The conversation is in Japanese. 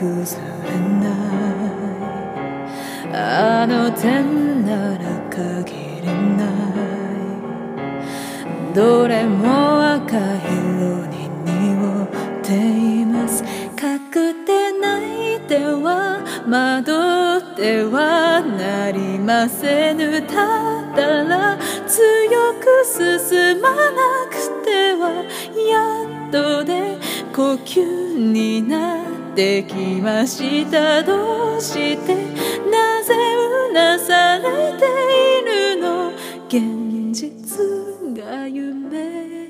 崩れないあの手なら限れないどれも赤色に濁っています隠って泣いては惑ってはなりませぬただ強く進まなくてはやっとで呼吸になってきましたどうしてなぜうなされているの現実が夢